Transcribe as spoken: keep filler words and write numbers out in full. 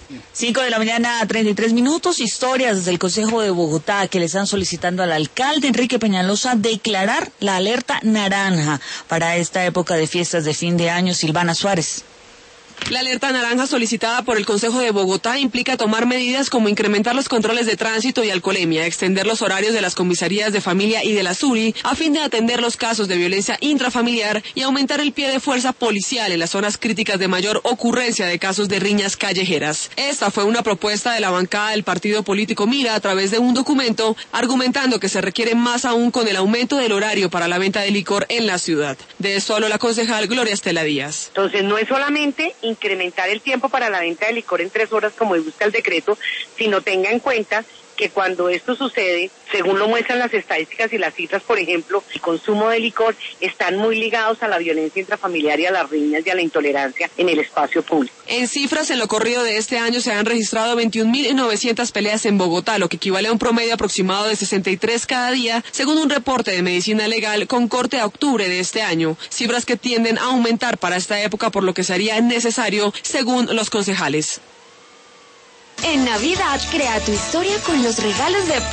Cinco de la mañana, treinta y tres minutos, historias del Consejo de Bogotá que le están solicitando al alcalde Enrique Peñalosa declarar la alerta naranja para esta época de fiestas de fin de año. Silvana Suárez. La alerta naranja solicitada por el Consejo de Bogotá implica tomar medidas como incrementar los controles de tránsito y alcoholemia, extender los horarios de las comisarías de familia y de la SURI a fin de atender los casos de violencia intrafamiliar y aumentar el pie de fuerza policial en las zonas críticas de mayor ocurrencia de casos de riñas callejeras. Esta fue una propuesta de la bancada del partido político Mira a través de un documento argumentando que se requiere más aún con el aumento del horario para la venta de licor en la ciudad. De esto habló la concejal Gloria Estela Díaz. Entonces no es solamente incrementar el tiempo para la venta de licor en tres horas como busca el decreto, sino tenga en cuenta que cuando esto sucede, según lo muestran las estadísticas y las cifras, por ejemplo, el consumo de licor están muy ligados a la violencia intrafamiliar y a las riñas y a la intolerancia en el espacio público. En cifras, en lo corrido de este año se han registrado veintiún mil novecientas peleas en Bogotá, lo que equivale a un promedio aproximado de sesenta y tres cada día, según un reporte de Medicina Legal con corte a octubre de este año. Cifras que tienden a aumentar para esta época, por lo que sería necesario, según los concejales. En Navidad, crea tu historia con los regalos de